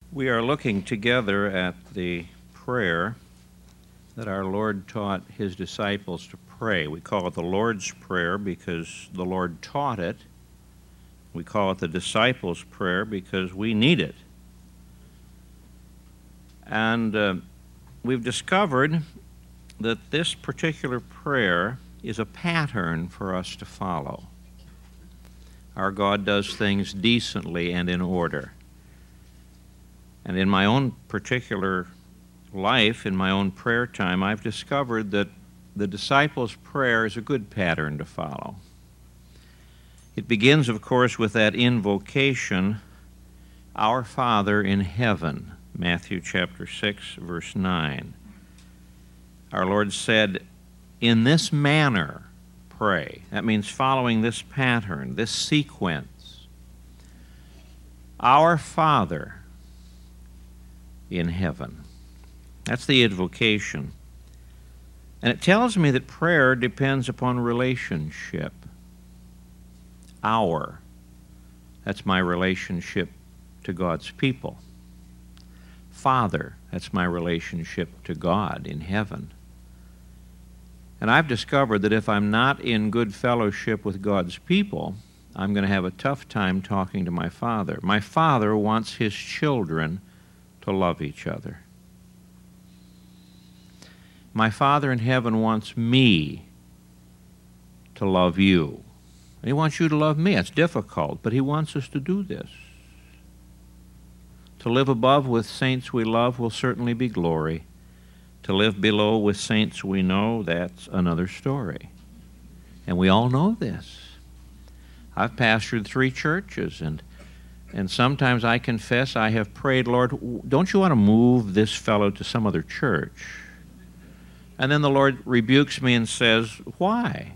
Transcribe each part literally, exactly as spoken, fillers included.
We are looking together at the prayer that our Lord taught his disciples to pray. We call it the Lord's Prayer because the Lord taught it. We call it the disciples' prayer because we need it. And uh, we've discovered that this particular prayer is a pattern for us to follow. Our God does things decently and in order. And in my own particular life, in my own prayer time, I've discovered that the disciples' prayer is a good pattern to follow. It begins, of course, with that invocation, Our Father in heaven, Matthew chapter six, verse nine. Our Lord said, in this manner pray. That means following this pattern, this sequence. Our Father in heaven. That's the invocation. And it tells me that prayer depends upon relationship. Our. That's my relationship to God's people. Father. That's my relationship to God in heaven. And I've discovered that if I'm not in good fellowship with God's people, I'm going to have a tough time talking to my Father. My Father wants his children to love each other. My Father in heaven wants me to love you. He wants you to love me. It's difficult, but he wants us to do this. To live above with saints we love will certainly be glory. To live below with saints we know, that's another story. And we all know this. I've pastored three churches, and And sometimes I confess I have prayed, Lord, don't you want to move this fellow to some other church? And then the Lord rebukes me and says, why?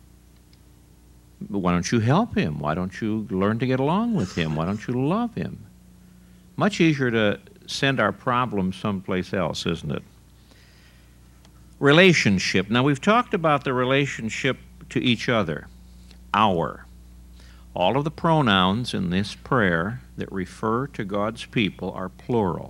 Why don't you help him? Why don't you learn to get along with him? Why don't you love him? Much easier to send our problems someplace else, isn't it? Relationship. Now, we've talked about the relationship to each other, our. All of the pronouns in this prayer that refer to God's people are plural.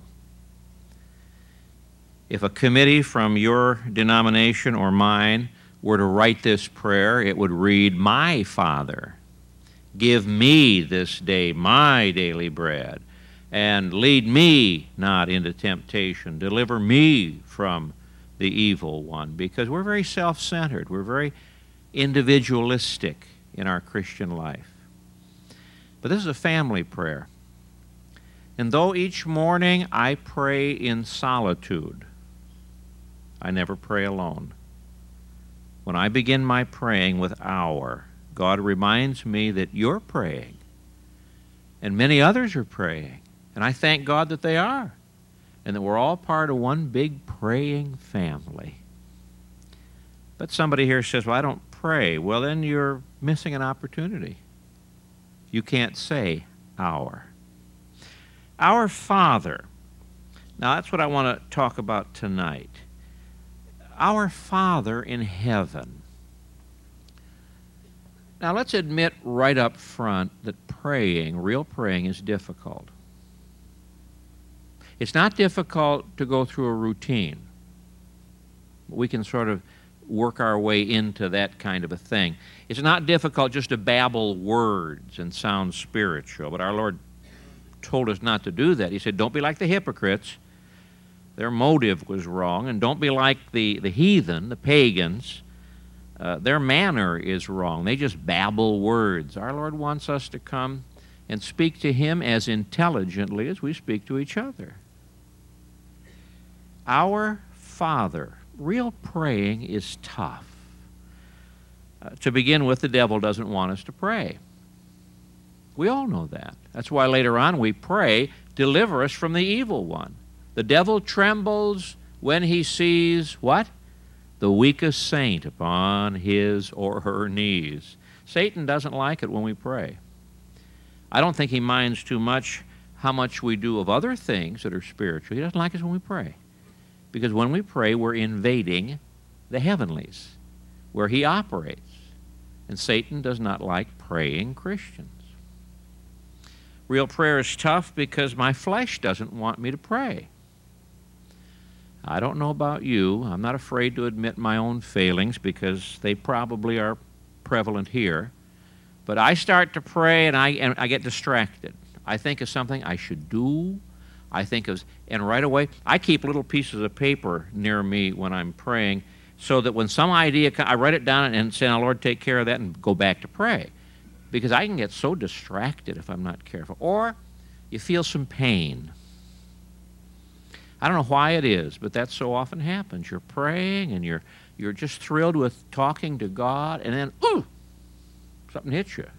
If a committee from your denomination or mine were to write this prayer, it would read, My Father, give me this day my daily bread, and lead me not into temptation, deliver me from the evil one, because we're very self-centered, we're very individualistic in our Christian life. But this is a family prayer. And though each morning I pray in solitude, I never pray alone. When I begin my praying with our, God reminds me that you're praying, and many others are praying, and I thank God that they are, and that we're all part of one big praying family. But somebody here says, well, I don't pray. Well, then you're missing an opportunity. You can't say our. Our Father. Now, that's what I want to talk about tonight. Our Father in heaven. Now, let's admit right up front that praying, real praying, is difficult. It's not difficult to go through a routine. We can sort of work our way into that kind of a thing. It's not difficult just to babble words and sound spiritual, but our Lord told us not to do that. He said, don't be like the hypocrites. Their motive was wrong, and don't be like the, the heathen, the pagans. Uh, their manner is wrong. They just babble words. Our Lord wants us to come and speak to him as intelligently as we speak to each other. Our Father. Real praying is tough. Uh, to begin with, the devil doesn't want us to pray. We all know that. That's why later on we pray, deliver us from the evil one. The devil trembles when he sees what? The weakest saint upon his or her knees. Satan doesn't like it when we pray. I don't think he minds too much how much we do of other things that are spiritual. He doesn't like us when we pray. Because when we pray, we're invading the heavenlies, where he operates. And Satan does not like praying Christians. Real prayer is tough because my flesh doesn't want me to pray. I don't know about you. I'm not afraid to admit my own failings because they probably are prevalent here. But I start to pray and I, and I get distracted. I think of something I should do. I think of, and right away, I keep little pieces of paper near me when I'm praying so that when some idea, I write it down and say, oh, Lord, take care of that, and go back to pray. Because I can get so distracted if I'm not careful. Or you feel some pain. I don't know why it is, but that so often happens. You're praying and you're you're just thrilled with talking to God, and then, ooh, something hits you.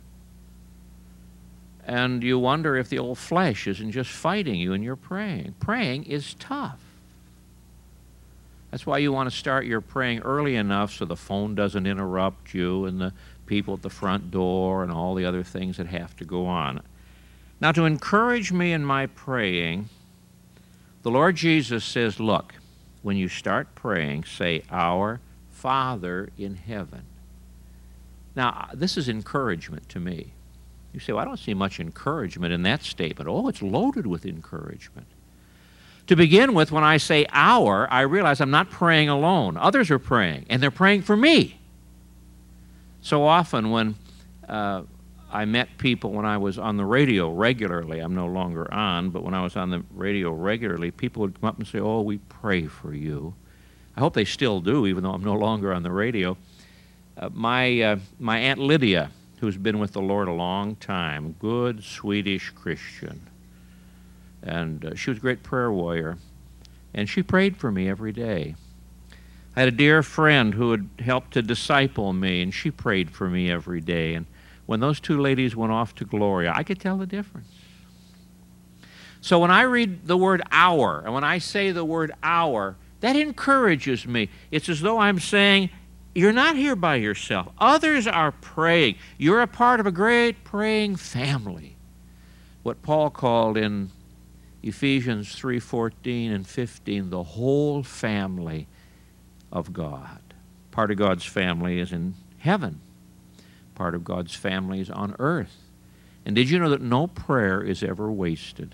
And you wonder if the old flesh isn't just fighting you and you're praying. Praying is tough. That's why you want to start your praying early enough so the phone doesn't interrupt you and the people at the front door and all the other things that have to go on. Now, to encourage me in my praying, the Lord Jesus says, look, when you start praying, say, Our Father in heaven. Now, this is encouragement to me. You say, well, I don't see much encouragement in that statement. Oh, it's loaded with encouragement. To begin with, when I say our, I realize I'm not praying alone. Others are praying, and they're praying for me. So often when uh, I met people when I was on the radio regularly, I'm no longer on, but when I was on the radio regularly, people would come up and say, oh, we pray for you. I hope they still do, even though I'm no longer on the radio. Uh, my, uh, my Aunt Lydia, who's been with the Lord a long time, good Swedish Christian, and uh, she was a great prayer warrior, and she prayed for me every day. I had a dear friend who had helped to disciple me, and she prayed for me every day. And when those two ladies went off to glory, I could tell the difference. So when I read the word our, and when I say the word our, that encourages me. It's as though I'm saying, you're not here by yourself. Others are praying. You're a part of a great praying family. What Paul called in Ephesians three fourteen and fifteen, the whole family of God. Part of God's family is in heaven. Part of God's family is on earth. And did you know that no prayer is ever wasted?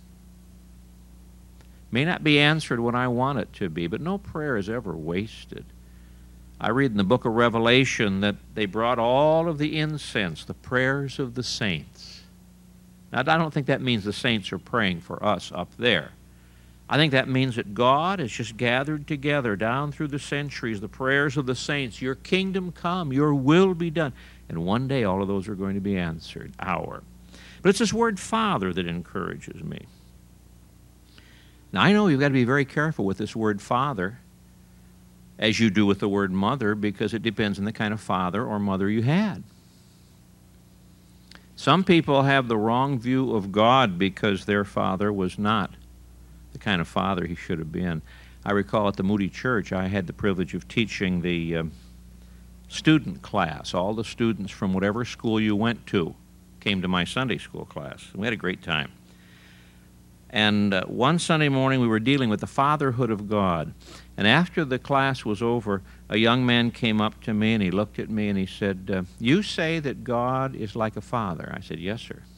May not be answered when I want it to be, but no prayer is ever wasted. I read in the book of Revelation that they brought all of the incense, the prayers of the saints. Now, I don't think that means the saints are praying for us up there. I think that means that God has just gathered together down through the centuries the prayers of the saints. Your kingdom come, your will be done. And one day all of those are going to be answered, our. But it's this word Father that encourages me. Now, I know you've got to be very careful with this word Father, as you do with the word mother, because it depends on the kind of father or mother you had. Some people have the wrong view of God because their father was not the kind of father he should have been. I recall at the Moody Church, I had the privilege of teaching the um, student class. All the students from whatever school you went to came to my Sunday school class. We had a great time. And uh, one Sunday morning, we were dealing with the fatherhood of God. And after the class was over, a young man came up to me, and he looked at me, and he said, uh, you say that God is like a father. I said, yes, sir.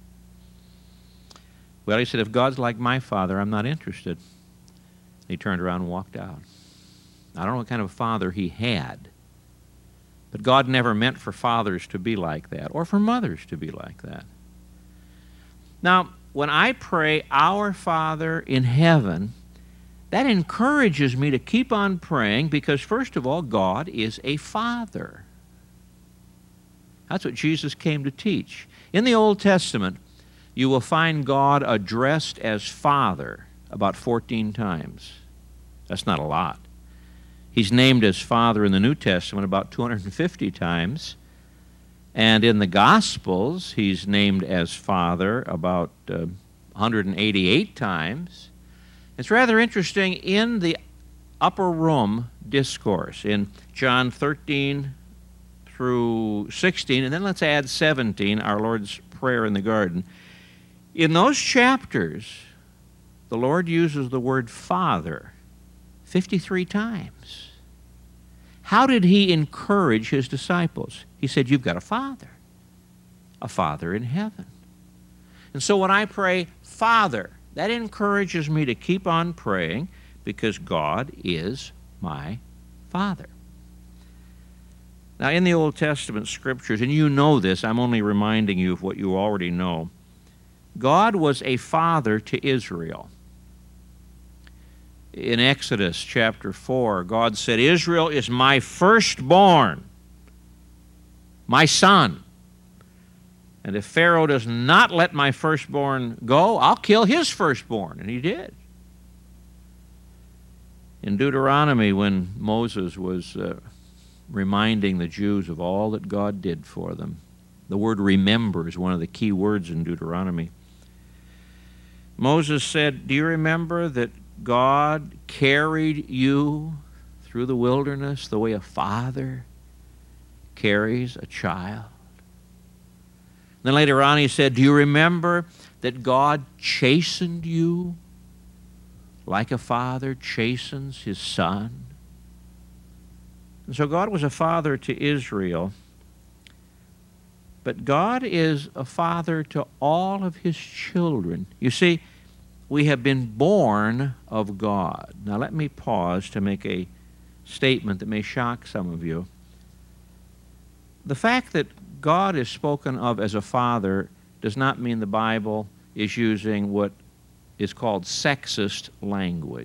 Well, he said, if God's like my father, I'm not interested. And he turned around and walked out. I don't know what kind of father he had, but God never meant for fathers to be like that, or for mothers to be like that. Now, when I pray, Our Father in heaven, that encourages me to keep on praying because, first of all, God is a father. That's what Jesus came to teach. In the Old Testament, you will find God addressed as Father about fourteen times. That's not a lot. He's named as Father in the New Testament about two hundred fifty times. And in the Gospels, he's named as Father about uh, one hundred eighty-eight times. It's rather interesting in the upper room discourse in John thirteen through sixteen, and then let's add seventeen, our Lord's Prayer in the Garden. In those chapters, the Lord uses the word Father fifty-three times. How did he encourage his disciples? He said, you've got a Father, a Father in heaven. And so when I pray, Father, that encourages me to keep on praying because God is my Father. Now, in the Old Testament Scriptures, and you know this, I'm only reminding you of what you already know, God was a father to Israel. In Exodus chapter four, God said, Israel is my firstborn, my son. And if Pharaoh does not let my firstborn go, I'll kill his firstborn. And he did. In Deuteronomy, when Moses was uh, reminding the Jews of all that God did for them, the word remember is one of the key words in Deuteronomy. Moses said, do you remember that God carried you through the wilderness the way a father carries a child? Then later on he said, do you remember that God chastened you like a father chastens his son? And so God was a father to Israel, but God is a father to all of his children. You see, we have been born of God. Now let me pause to make a statement that may shock some of you. The fact that God is spoken of as a father does not mean the Bible is using what is called sexist language.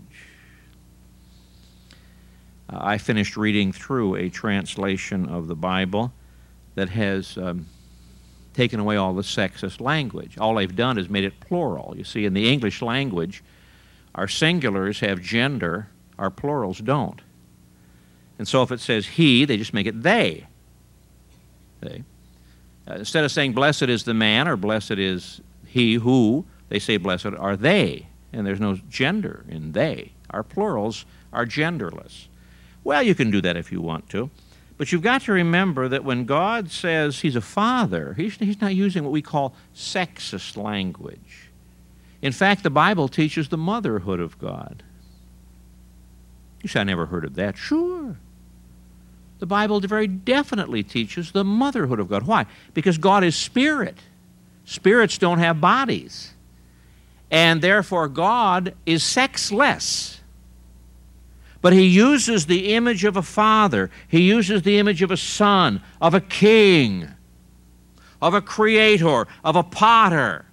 Uh, I finished reading through a translation of the Bible that has um, taken away all the sexist language. All they've done is made it plural. You see, in the English language, our singulars have gender, our plurals don't. And so if it says he, they just make it they. They. Uh, instead of saying blessed is the man or blessed is he who, they say blessed are they. And there's no gender in they. Our plurals are genderless. Well, you can do that if you want to. But you've got to remember that when God says he's a father, he's, he's not using what we call sexist language. In fact, the Bible teaches the motherhood of God. You say, I never heard of that. Sure. The Bible very definitely teaches the motherhood of God. Why? Because God is spirit. Spirits don't have bodies. And therefore, God is sexless. But he uses the image of a father. He uses the image of a son, of a king, of a creator, of a potter,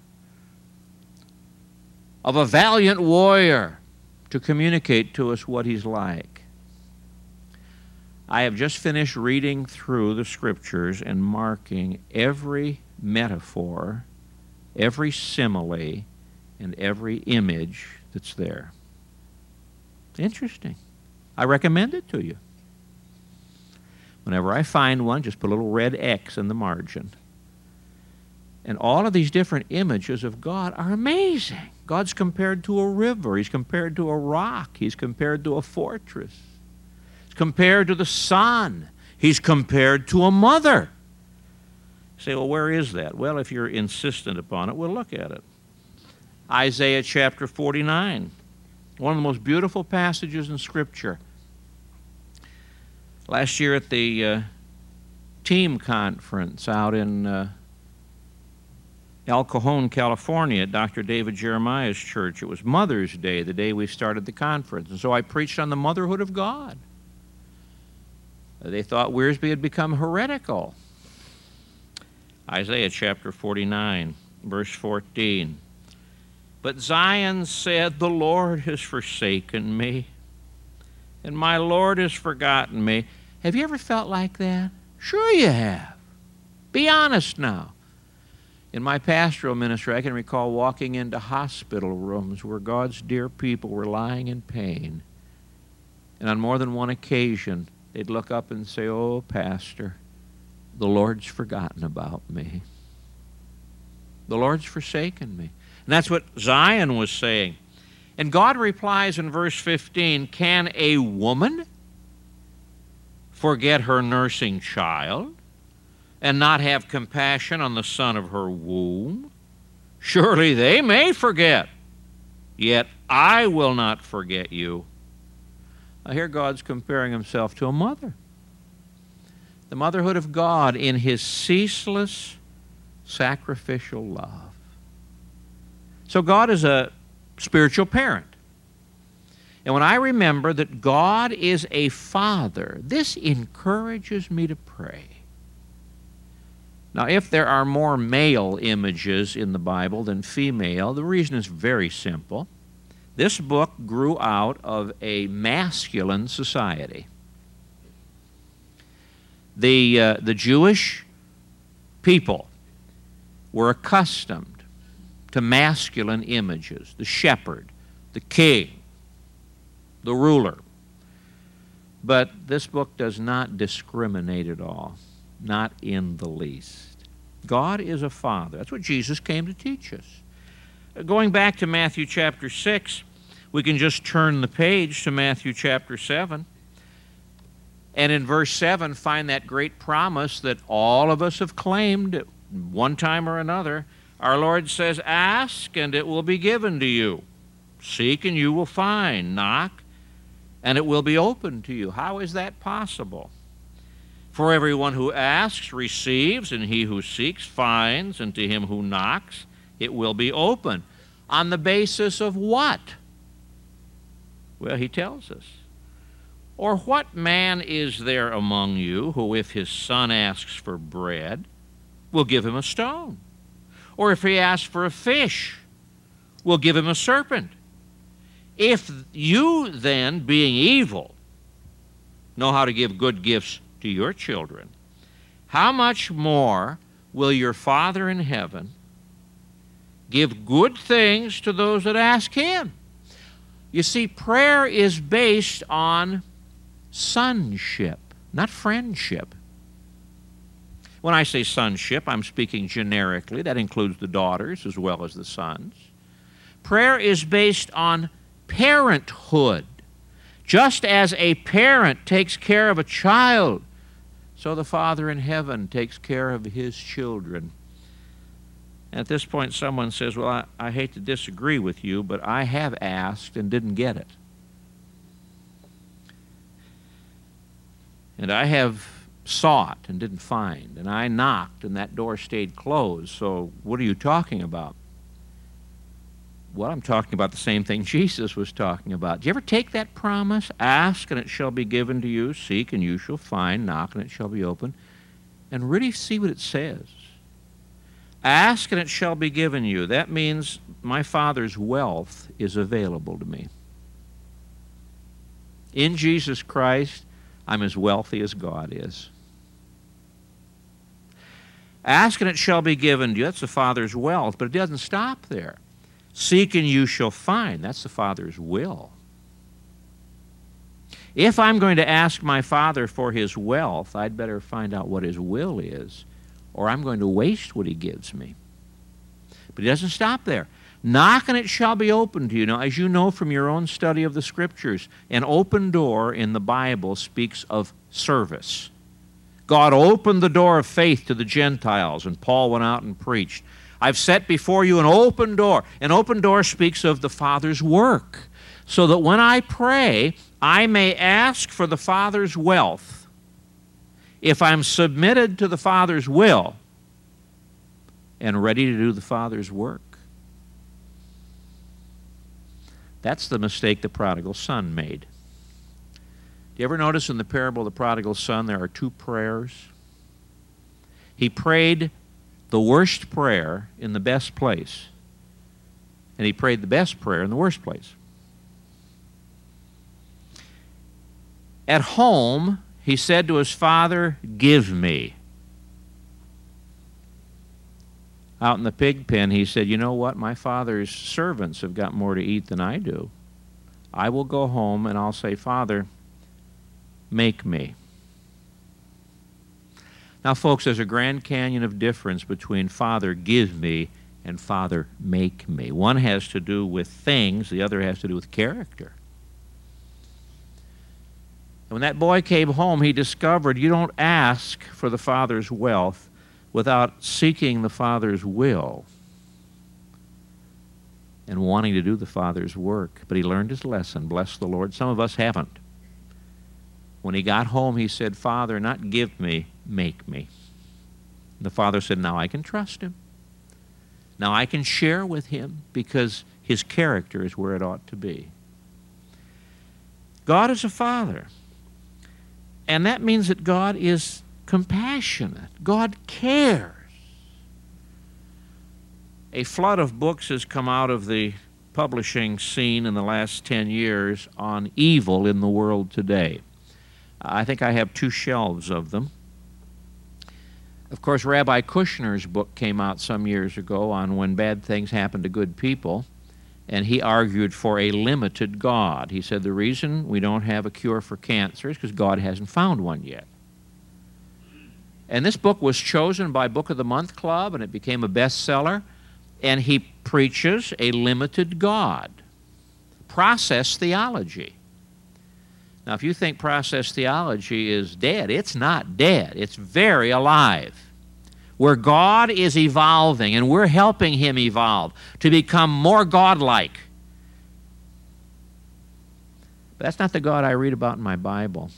of a valiant warrior to communicate to us what he's like. I have just finished reading through the Scriptures and marking every metaphor, every simile, and every image that's there. Interesting. I recommend it to you. Whenever I find one, just put a little red X in the margin. And all of these different images of God are amazing. God's compared to a river. He's compared to a rock. He's compared to a fortress. He's compared to the sun. He's compared to a mother. You say, well, where is that? Well, if you're insistent upon it, we'll look at it. Isaiah chapter forty-nine. One of the most beautiful passages in Scripture. Last year at the uh, team conference out in uh, El Cajon, California, at Doctor David Jeremiah's church, it was Mother's Day, the day we started the conference. And so I preached on the motherhood of God. They thought Wiersbe had become heretical. Isaiah chapter forty-nine, verse fourteen. But Zion said, the Lord has forsaken me, and my Lord has forgotten me. Have you ever felt like that? Sure you have. Be honest now. In my pastoral ministry, I can recall walking into hospital rooms where God's dear people were lying in pain. And on more than one occasion, they'd look up and say, oh, Pastor, the Lord's forgotten about me. The Lord's forsaken me. And that's what Zion was saying. And God replies in verse fifteen, can a woman forget her nursing child and not have compassion on the son of her womb? Surely they may forget, yet I will not forget you. Now here God's comparing himself to a mother. The motherhood of God in his ceaseless sacrificial love. So God is a spiritual parent. And when I remember that God is a father, this encourages me to pray. Now, if there are more male images in the Bible than female, the reason is very simple. This book grew out of a masculine society. The, uh, the Jewish people were accustomed to masculine images, the shepherd, the king, the ruler. But this book does not discriminate at all, not in the least. God is a father. That's what Jesus came to teach us. Going back to Matthew chapter six, we can just turn the page to Matthew chapter seven. And in verse seven, find that great promise that all of us have claimed at one time or another. Our Lord says, ask and it will be given to you. Seek and you will find. Knock and it will be opened to you. How is that possible? For everyone who asks receives, and he who seeks finds, and to him who knocks it will be open. On the basis of what? Well, he tells us. Or what man is there among you who, if his son asks for bread, will give him a stone? Or if he asks for a fish, will give him a serpent? If you then, being evil, know how to give good gifts to your children, how much more will your Father in heaven give good things to those that ask him? You see, prayer is based on sonship, not friendship. When I say sonship, I'm speaking generically. That includes the daughters as well as the sons. Prayer is based on parenthood. Just as a parent takes care of a child, so the Father in heaven takes care of his children. At this point, someone says, well, I, I hate to disagree with you, but I have asked and didn't get it. And I have sought and didn't find. And I knocked and that door stayed closed. So what are you talking about? Well, I'm talking about the same thing Jesus was talking about. Do you ever take that promise? Ask and it shall be given to you. Seek and you shall find. Knock and it shall be opened. And really see what it says. Ask and it shall be given you. That means my Father's wealth is available to me. In Jesus Christ, I'm as wealthy as God is. Ask and it shall be given to you. That's the Father's wealth, but it doesn't stop there. Seek and you shall find. That's the Father's will. If I'm going to ask my Father for his wealth, I'd better find out what his will is, or I'm going to waste what he gives me. But he doesn't stop there. Knock and it shall be opened to you. Now, as you know from your own study of the Scriptures, an open door in the Bible speaks of service. God opened the door of faith to the Gentiles, and Paul went out and preached. I've set before you an open door. An open door speaks of the Father's work, so that when I pray, I may ask for the Father's wealth. If I'm submitted to the Father's will and ready to do the Father's work. That's the mistake the prodigal son made. Do you ever notice in the parable of the prodigal son there are two prayers? He prayed the worst prayer in the best place, and he prayed the best prayer in the worst place. At home, he said to his father, give me. Out in the pig pen, he said, you know what? My father's servants have got more to eat than I do. I will go home and I'll say, Father, make me. Now, folks, there's a Grand Canyon of difference between Father, give me, and Father, make me. One has to do with things, the other has to do with character. And when that boy came home, he discovered you don't ask for the Father's wealth without seeking the Father's will and wanting to do the Father's work. But he learned his lesson. Bless the Lord. Some of us haven't. When he got home, he said, Father, not give me, make me. The father said, now I can trust him. Now I can share with him because his character is where it ought to be. God is a father. And that means that God is compassionate. God cares. A flood of books has come out of the publishing scene in the last ten years on evil in the world today. I think I have two shelves of them. Of course, Rabbi Kushner's book came out some years ago on when bad things happen to good people, and he argued for a limited God. He said the reason we don't have a cure for cancer is because God hasn't found one yet. And this book was chosen by Book of the Month Club, and it became a bestseller. And he preaches a limited God. Process theology. Now, if you think process theology is dead, it's not dead. It's very alive. Where God is evolving, and we're helping him evolve to become more godlike. But that's not the God I read about in my Bible.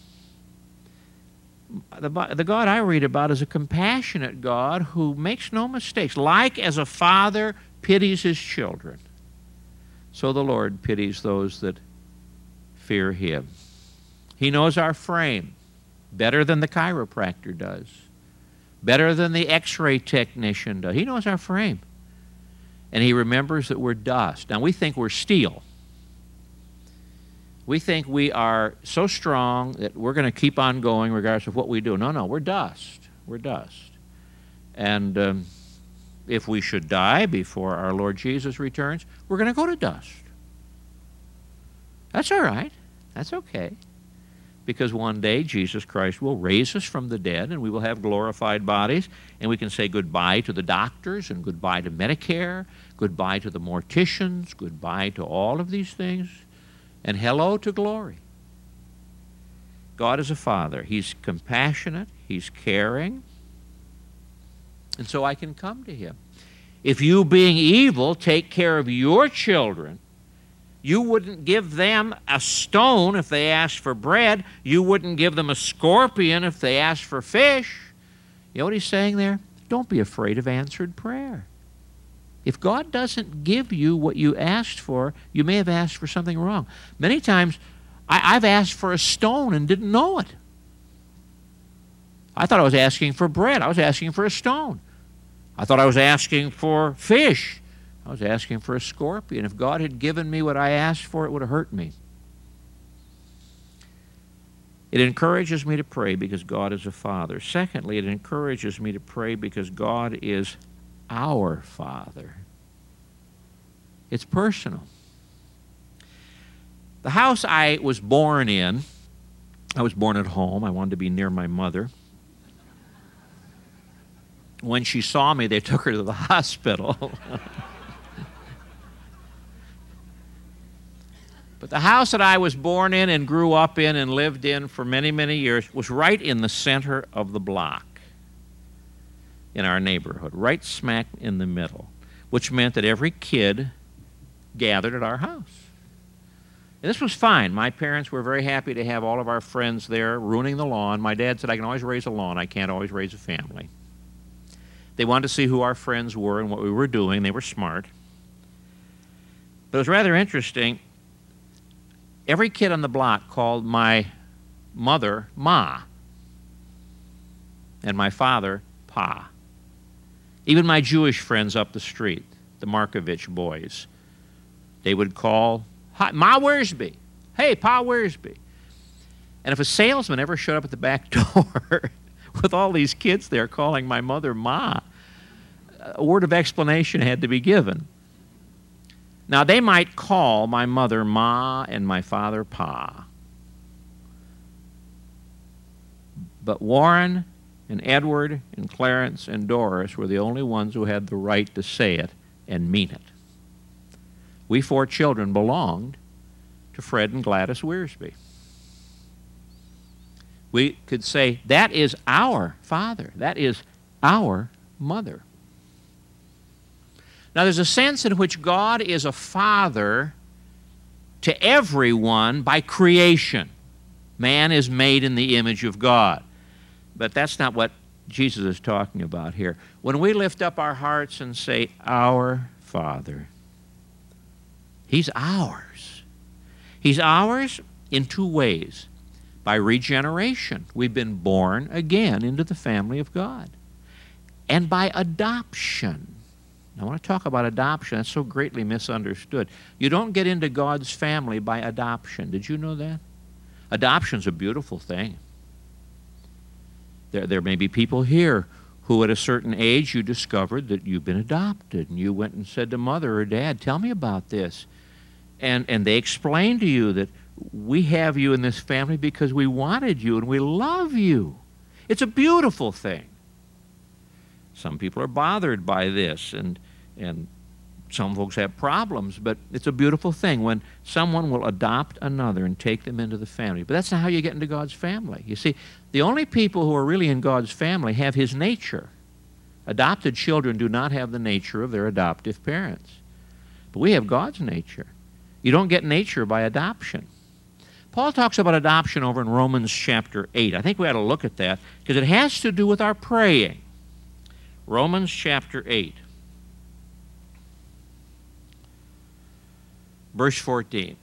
The, the God I read about is a compassionate God who makes no mistakes. Like as a father pities his children, so the Lord pities those that fear him. He knows our frame better than the chiropractor does, better than the x-ray technician does. He knows our frame. And he remembers that we're dust. Now, we think we're steel. We think we are so strong that we're going to keep on going regardless of what we do. No, no, we're dust. We're dust. And um, if we should die before our Lord Jesus returns, we're going to go to dust. That's all right. That's okay. Because one day Jesus Christ will raise us from the dead and we will have glorified bodies, and we can say goodbye to the doctors and goodbye to Medicare, goodbye to the morticians, goodbye to all of these things, and hello to glory. God is a father. He's compassionate. He's caring. And so I can come to him. If you, being evil, take care of your children, you wouldn't give them a stone if they asked for bread. You wouldn't give them a scorpion if they asked for fish. You know what he's saying there? Don't be afraid of answered prayer. If God doesn't give you what you asked for, you may have asked for something wrong. Many times, I, I've asked for a stone and didn't know it. I thought I was asking for bread. I was asking for a stone. I thought I was asking for fish. I was asking for a scorpion. If God had given me what I asked for, it would have hurt me. It encourages me to pray because God is a father. Secondly, it encourages me to pray because God is our Father. It's personal. The house I was born in, I was born at home. I wanted to be near my mother. When she saw me, they took her to the hospital. But the house that I was born in and grew up in and lived in for many, many years was right in the center of the block in our neighborhood, right smack in the middle, which meant that every kid gathered at our house. And this was fine. My parents were very happy to have all of our friends there ruining the lawn. My dad said, I can always raise a lawn. I can't always raise a family. They wanted to see who our friends were and what we were doing. They were smart. But it was rather interesting. Every kid on the block called my mother Ma and my father Pa. Even my Jewish friends up the street, the Markovich boys, they would call, Hi, Ma Wiersbe. Hey, Pa Wiersbe. And if a salesman ever showed up at the back door with all these kids there calling my mother Ma, a word of explanation had to be given. Now, they might call my mother Ma and my father Pa. But Warren and Edward and Clarence and Doris were the only ones who had the right to say it and mean it. We four children belonged to Fred and Gladys Wiersbe. We could say, that is our father. That is our mother. Now, there's a sense in which God is a father to everyone by creation. Man is made in the image of God. But that's not what Jesus is talking about here. When we lift up our hearts and say, Our Father, He's ours. He's ours in two ways. By regeneration, we've been born again into the family of God. And by adoption. I want to talk about adoption. That's so greatly misunderstood. You don't get into God's family by adoption. Did you know that? Adoption's a beautiful thing. There, there may be people here who at a certain age you discovered that you've been adopted, and you went and said to mother or dad, tell me about this. And, and they explained to you that we have you in this family because we wanted you and we love you. It's a beautiful thing. Some people are bothered by this, and, and some folks have problems, but it's a beautiful thing when someone will adopt another and take them into the family. But that's not how you get into God's family. You see, the only people who are really in God's family have His nature. Adopted children do not have the nature of their adoptive parents. But we have God's nature. You don't get nature by adoption. Paul talks about adoption over in Romans chapter eight. I think we ought to look at that because it has to do with our praying. Romans chapter eight. Verse fourteen.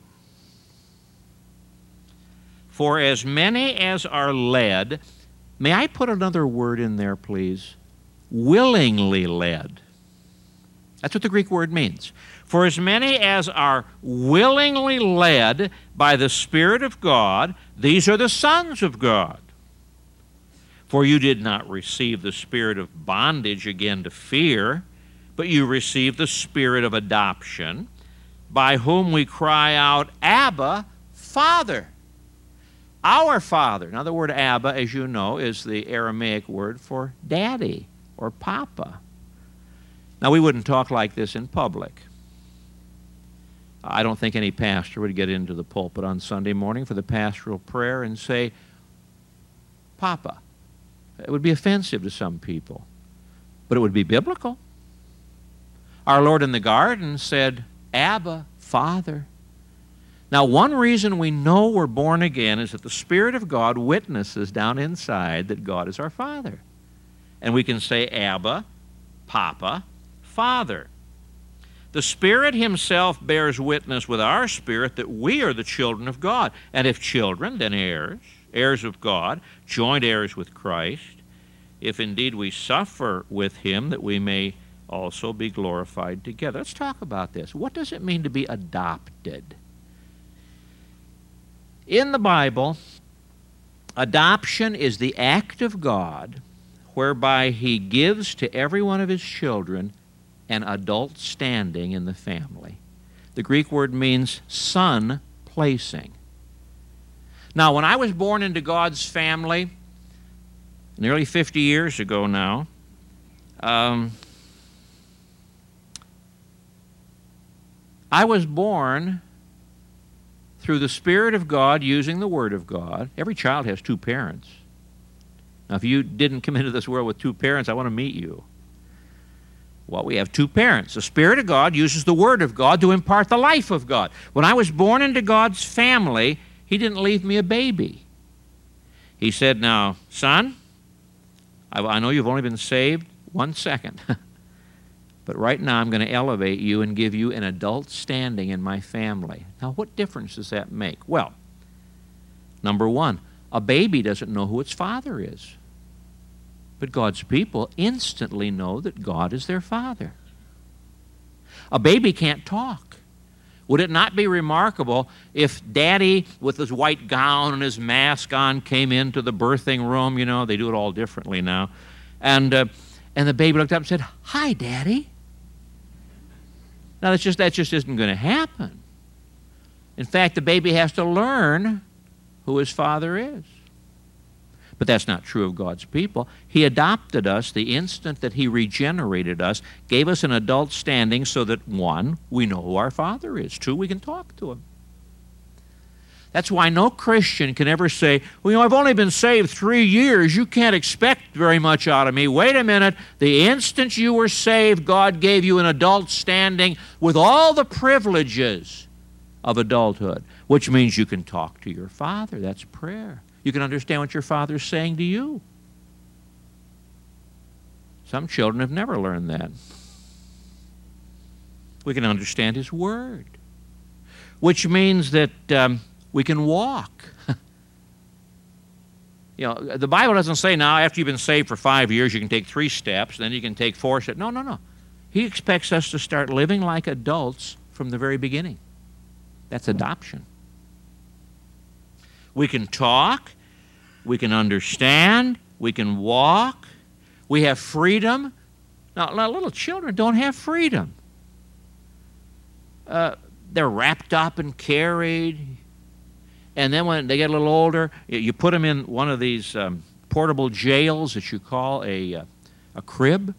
For as many as are led, may I put another word in there, please? Willingly led. That's what the Greek word means. For as many as are willingly led by the Spirit of God, these are the sons of God. For you did not receive the spirit of bondage again to fear, but you received the spirit of adoption, by whom we cry out, Abba, Father. Our Father. Now the word Abba, as you know, is the Aramaic word for daddy or papa. Now we wouldn't talk like this in public. I don't think any pastor would get into the pulpit on Sunday morning for the pastoral prayer and say, Papa. It would be offensive to some people, but it would be biblical. Our Lord in the garden said, Abba, Father. Now, one reason we know we're born again is that the Spirit of God witnesses down inside that God is our Father. And we can say, Abba, Papa, Father. The Spirit Himself bears witness with our spirit that we are the children of God. And if children, then heirs, heirs of God, joint heirs with Christ, if indeed we suffer with Him, that we may also be glorified together. Let's talk about this. What does it mean to be adopted? In the Bible, adoption is the act of God whereby He gives to every one of His children an adult standing in the family. The Greek word means son placing. Now, when I was born into God's family, nearly fifty years ago now, um, I was born through the Spirit of God using the Word of God. Every child has two parents. Now, if you didn't come into this world with two parents, I want to meet you. Well, we have two parents. The Spirit of God uses the Word of God to impart the life of God. When I was born into God's family, He didn't leave me a baby. He said, now, son, I, I know you've only been saved one second, but right now I'm going to elevate you and give you an adult standing in my family. Now, what difference does that make? Well, number one, a baby doesn't know who its father is. But God's people instantly know that God is their Father. A baby can't talk. Would it not be remarkable if Daddy, with his white gown and his mask on, came into the birthing room? You know, they do it all differently now. And, uh, and the baby looked up and said, Hi, Daddy. Now, that's just, that just isn't going to happen. In fact, the baby has to learn who his father is. But that's not true of God's people. He adopted us the instant that He regenerated us, gave us an adult standing so that, one, we know who our Father is. Two, we can talk to Him. That's why no Christian can ever say, well, you know, I've only been saved three years. You can't expect very much out of me. Wait a minute. The instant you were saved, God gave you an adult standing with all the privileges of adulthood, which means you can talk to your Father. That's prayer. You can understand what your Father's saying to you. Some children have never learned that. We can understand His Word, which means that um, we can walk. You know, the Bible doesn't say now after you've been saved for five years you can take three steps, then you can take four steps. No, no, no. He expects us to start living like adults from the very beginning. That's adoption. We can talk, we can understand, we can walk, we have freedom. Now, little children don't have freedom. Uh, they're wrapped up and carried. And then when they get a little older, you put them in one of these um, portable jails that you call a, uh, a crib,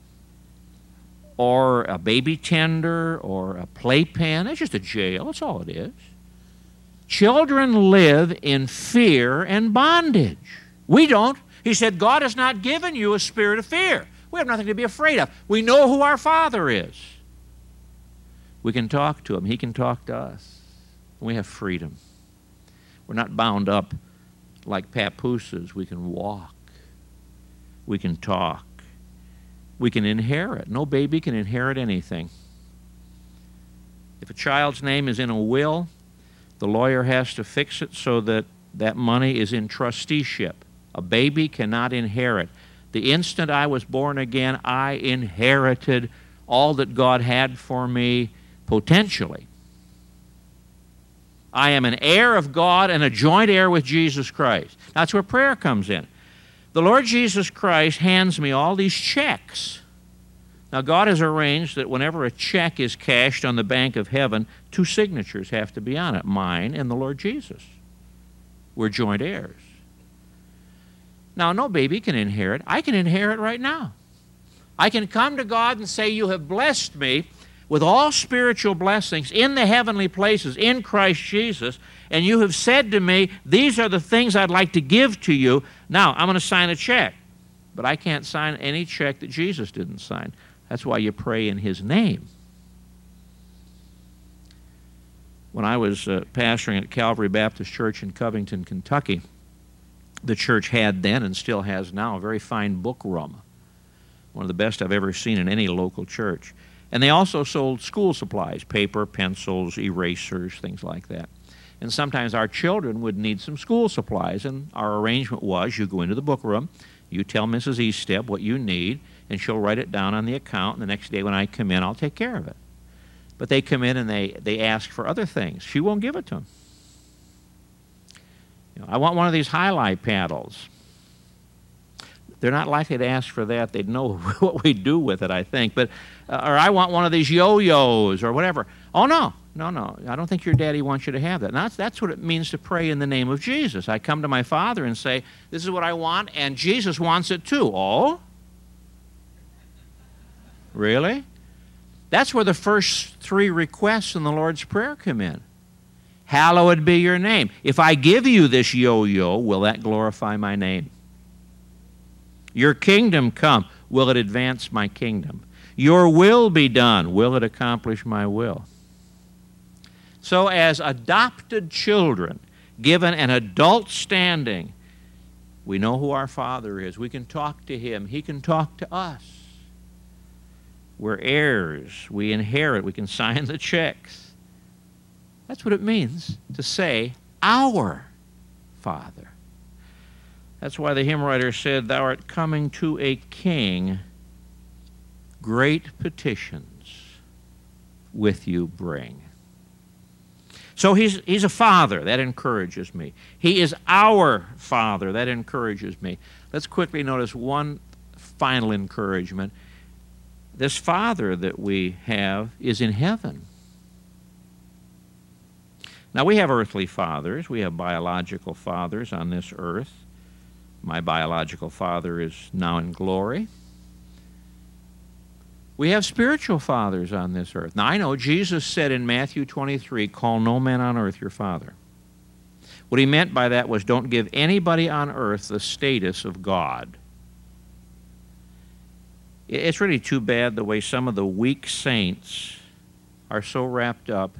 or a baby tender, or a playpen. It's just a jail. That's all it is. Children live in fear and bondage. We don't. He said, God has not given you a spirit of fear. We have nothing to be afraid of. We know who our Father is. We can talk to Him. He can talk to us. We have freedom. We're not bound up like papooses. We can walk. We can talk. We can inherit. No baby can inherit anything. If a child's name is in a will, the lawyer has to fix it so that that money is in trusteeship. A baby cannot inherit. The instant I was born again, I inherited all that God had for me potentially. I am an heir of God and a joint heir with Jesus Christ. That's where prayer comes in. The Lord Jesus Christ hands me all these checks. Now, God has arranged that whenever a check is cashed on the bank of heaven, two signatures have to be on it, mine and the Lord Jesus. We're joint heirs. Now, no baby can inherit. I can inherit right now. I can come to God and say, you have blessed me with all spiritual blessings in the heavenly places in Christ Jesus, and you have said to me, these are the things I'd like to give to you. Now, I'm going to sign a check. But I can't sign any check that Jesus didn't sign. That's why you pray in His name. When I was uh, pastoring at Calvary Baptist Church in Covington, Kentucky, the church had then and still has now a very fine book room. One of the best I've ever seen in any local church. And they also sold school supplies, paper, pencils, erasers, things like that. And sometimes our children would need some school supplies, and our arrangement was you go into the book room, you tell Missus Eastep what you need, and she'll write it down on the account, and the next day when I come in, I'll take care of it. But they come in and they, they ask for other things. She won't give it to them. You know, I want one of these highlight paddles. They're not likely to ask for that. They'd know what we do with it, I think. But, uh, or I want one of these yo-yos or whatever. Oh, no, no, no. I don't think your daddy wants you to have that. And that's, that's what it means to pray in the name of Jesus. I come to my Father and say, this is what I want, and Jesus wants it too. Oh? Really? That's where the first three requests in the Lord's Prayer come in. Hallowed be your name. If I give you this yo-yo, will that glorify my name? Your kingdom come. Will it advance my kingdom? Your will be done. Will it accomplish my will? So as adopted children, given an adult standing, we know who our Father is. We can talk to Him. He can talk to us. We're heirs. We inherit. We can sign the checks. That's what it means to say, our Father. That's why the hymn writer said, thou art coming to a king, great petitions with you bring. So he's, he's a father. That encourages me. He is our Father. That encourages me. Let's quickly notice one final encouragement. This Father that we have is in heaven. Now, we have earthly fathers. We have biological fathers on this earth. My biological father is now in glory. We have spiritual fathers on this earth. Now, I know Jesus said in Matthew twenty-three, call no man on earth your father. What He meant by that was don't give anybody on earth the status of God. It's really too bad the way some of the weak saints are so wrapped up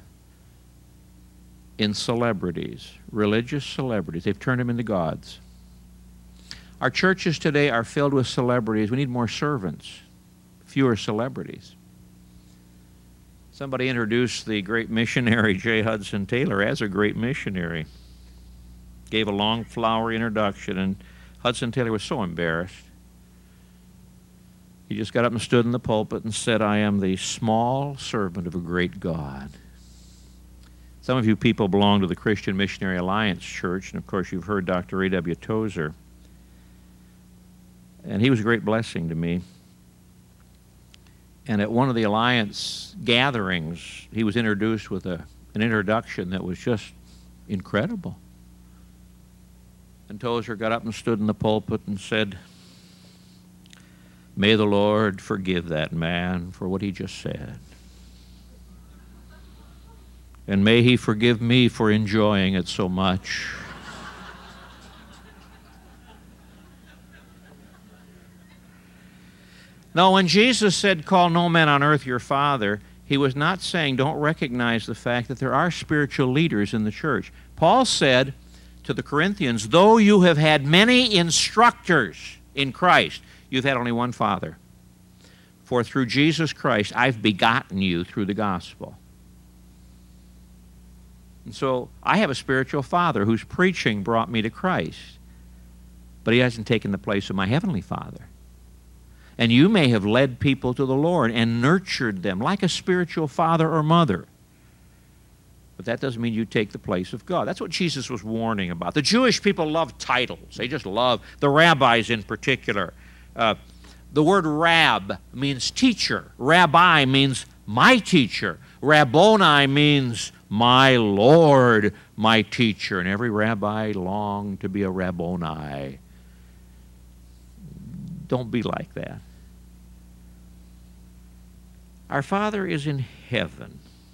in celebrities, religious celebrities. They've turned them into gods. Our churches today are filled with celebrities. We need more servants, fewer celebrities. Somebody introduced the great missionary J. Hudson Taylor as a great missionary. Gave a long, flowery introduction, and Hudson Taylor was so embarrassed. He just got up and stood in the pulpit and said, "I am the small servant of a great God." Some of you people belong to the Christian Missionary Alliance Church, and of course you've heard Doctor A W Tozer. And he was a great blessing to me. And at one of the Alliance gatherings, he was introduced with a, an introduction that was just incredible. And Tozer got up and stood in the pulpit and said, "May the Lord forgive that man for what he just said. And may he forgive me for enjoying it so much." Now, when Jesus said, "Call no man on earth your father," he was not saying don't recognize the fact that there are spiritual leaders in the church. Paul said to the Corinthians, though you have had many instructors in Christ, you've had only one Father. For through Jesus Christ, I've begotten you through the gospel. And so I have a spiritual father whose preaching brought me to Christ, but he hasn't taken the place of my heavenly Father. And you may have led people to the Lord and nurtured them like a spiritual father or mother. But that doesn't mean you take the place of God. That's what Jesus was warning about. The Jewish people love titles. They just love, the rabbis in particular. Uh, the word rab means teacher. Rabbi means my teacher. Rabboni means my Lord, my teacher. And every rabbi longed to be a Rabboni. Don't be like that. Our Father is in heaven.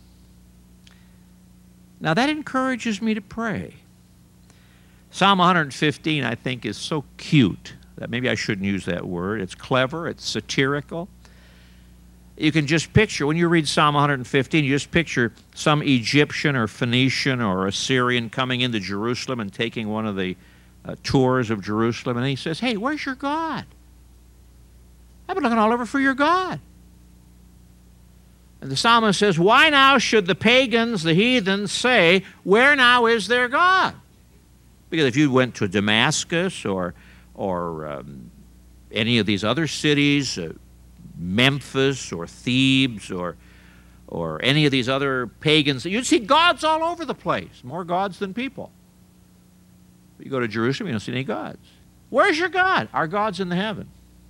Now that encourages me to pray. Psalm one fifteen, I think, is so cute that maybe I shouldn't use that word. It's clever, it's satirical. You can just picture, when you read Psalm one fifteen, you just picture some Egyptian or Phoenician or Assyrian coming into Jerusalem and taking one of the uh, tours of Jerusalem, and he says, "Hey, where's your God? I've been looking all over for your God." And the psalmist says, "Why now should the pagans, the heathens, say, where now is their God?" Because if you went to Damascus or, or um, any of these other cities, uh, Memphis or Thebes or, or any of these other pagans, you'd see gods all over the place, more gods than people. But you go to Jerusalem, you don't see any gods. Where's your God? Our God's in the heaven.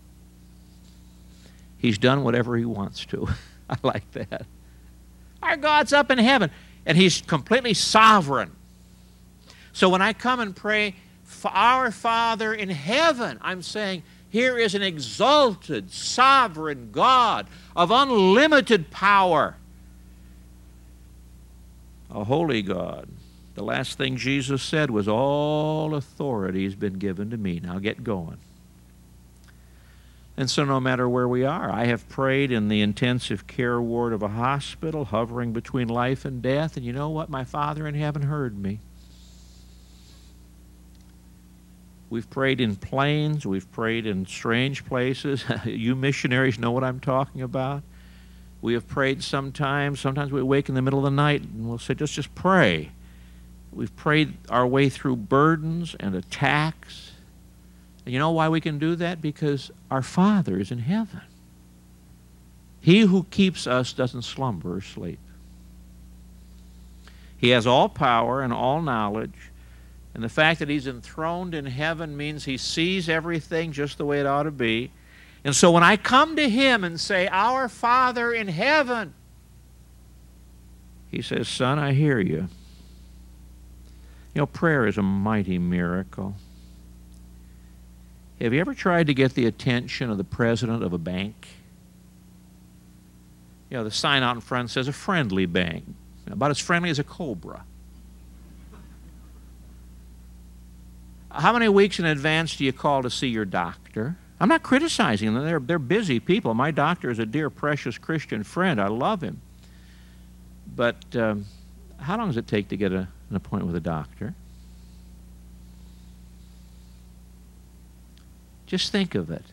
He's done whatever he wants to. I like that. Our God's up in heaven, and he's completely sovereign. So when I come and pray, "Our Father in heaven," I'm saying, here is an exalted, sovereign God of unlimited power. A holy God. The last thing Jesus said was, "All authority has been given to me. Now get going." And so no matter where we are, I have prayed in the intensive care ward of a hospital, hovering between life and death, and you know what? My Father in heaven heard me. We've prayed in planes. We've prayed in strange places. You missionaries know what I'm talking about. We have prayed sometimes. Sometimes we wake in the middle of the night and we'll say, just, just pray. We've prayed our way through burdens and attacks. And you know why we can do that? Because our Father is in heaven. He who keeps us doesn't slumber or sleep. He has all power and all knowledge. And the fact that he's enthroned in heaven means he sees everything just the way it ought to be. And so when I come to him and say, "Our Father in heaven," he says, "Son, I hear you." You know, prayer is a mighty miracle. Have you ever tried to get the attention of the president of a bank? You know, the sign out in front says a friendly bank, about as friendly as a cobra. How many weeks in advance do you call to see your doctor? I'm not criticizing them. They're, they're busy people. My doctor is a dear, precious Christian friend. I love him. But um, how long does it take to get a, an appointment with a doctor? Just think of it.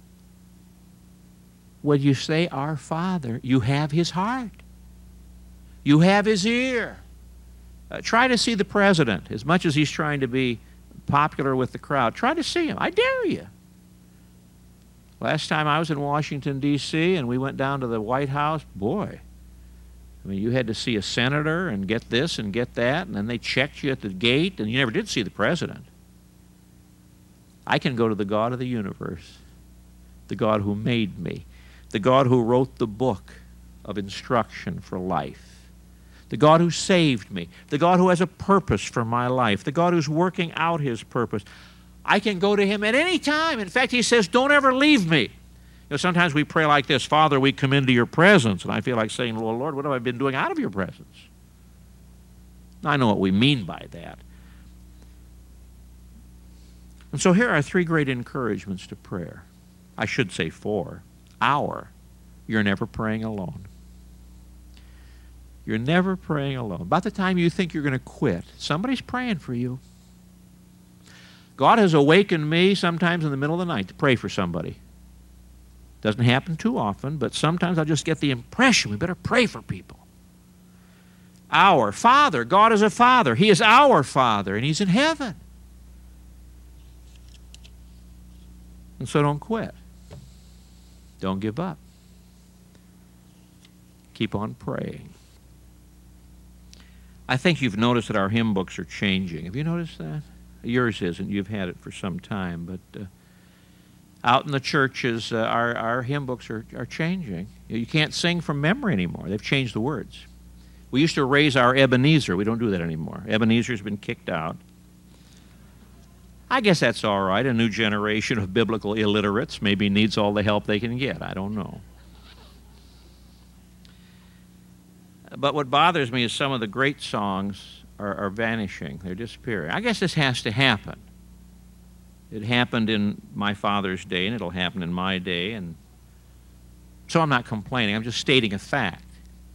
When you say Our Father, you have His heart. You have His ear. Uh, try to see the president. As much as he's trying to be popular with the crowd, try to see him. I dare you. Last time I was in Washington, D C, and we went down to the White House, boy, I mean, you had to see a senator and get this and get that, and then they checked you at the gate, and you never did see the president. I can go to the God of the universe, the God who made me, the God who wrote the book of instruction for life, the God who saved me, the God who has a purpose for my life, the God who's working out His purpose. I can go to Him at any time. In fact, He says, don't ever leave me. You know, sometimes we pray like this, Father, we come into your presence, and I feel like saying, well, Lord, what have I been doing out of your presence? I know what we mean by that. And so here are three great encouragements to prayer. I should say four. Our, you're never praying alone. You're never praying alone. About the time you think you're going to quit, somebody's praying for you. God has awakened me sometimes in the middle of the night to pray for somebody. Doesn't happen too often, but sometimes I'll just get the impression we better pray for people. Our Father, God is a Father. He is our Father, and He's in heaven. And so don't quit. Don't give up. Keep on praying. I think you've noticed that our hymn books are changing. Have you noticed that? Yours isn't. You've had it for some time, but uh, out in the churches, uh, our, our hymn books are, are changing. You can't sing from memory anymore. They've changed the words. We used to raise our Ebenezer. We don't do that anymore. Ebenezer's been kicked out. I guess that's all right. A new generation of biblical illiterates maybe needs all the help they can get. I don't know. But what bothers me is some of the great songs are, are vanishing. They're disappearing. I guess this has to happen. It happened in my father's day, and it'll happen in my day, and so I'm not complaining. I'm just stating a fact.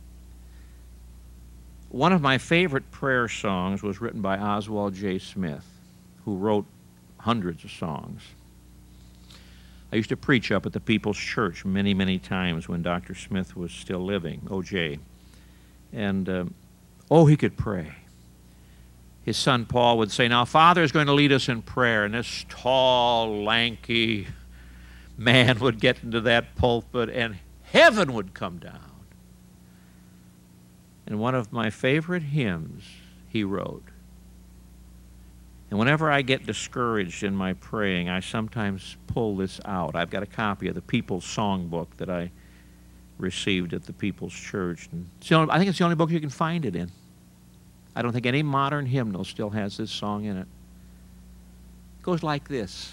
One of my favorite prayer songs was written by Oswald J. Smith, who wrote hundreds of songs. I used to preach up at the People's Church many, many times when Doctor Smith was still living, O J. And, um, oh, he could pray. His son Paul would say, now, Father is going to lead us in prayer. And this tall, lanky man would get into that pulpit, and heaven would come down. And one of my favorite hymns he wrote. And whenever I get discouraged in my praying, I sometimes pull this out. I've got a copy of the People's Songbook that I received at the People's Church. And it's the only, I think it's the only book you can find it in. I don't think any modern hymnal still has this song in it. It goes like this.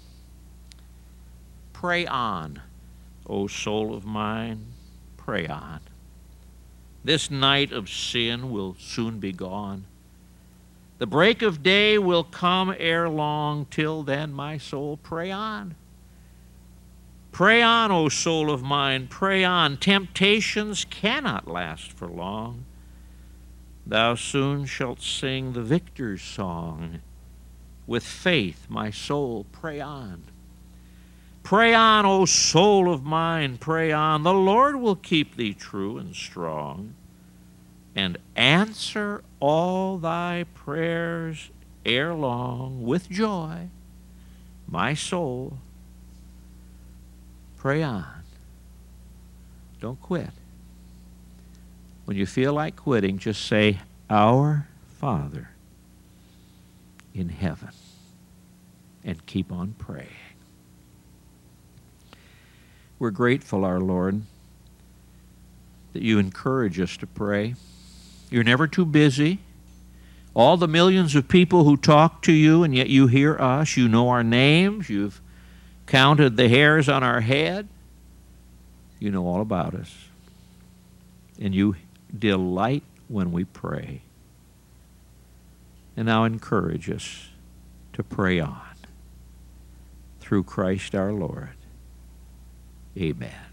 Pray on, O soul of mine, pray on. This night of sin will soon be gone. The break of day will come ere long. Till then, my soul, pray on. Pray on, O soul of mine, pray on. Temptations cannot last for long. Thou soon shalt sing the victor's song. With faith, my soul, pray on. Pray on, O soul of mine, pray on. The Lord will keep thee true and strong, and answer all thy prayers ere long. With joy, my soul, pray on. Don't quit. When you feel like quitting, just say, Our Father in heaven, and keep on praying. We're grateful, our Lord, that you encourage us to pray. You're never too busy. All the millions of people who talk to you, and yet you hear us. You know our names. You've counted the hairs on our head. You know all about us. And you delight when we pray. And now encourage us to pray on. Through Christ our Lord. Amen.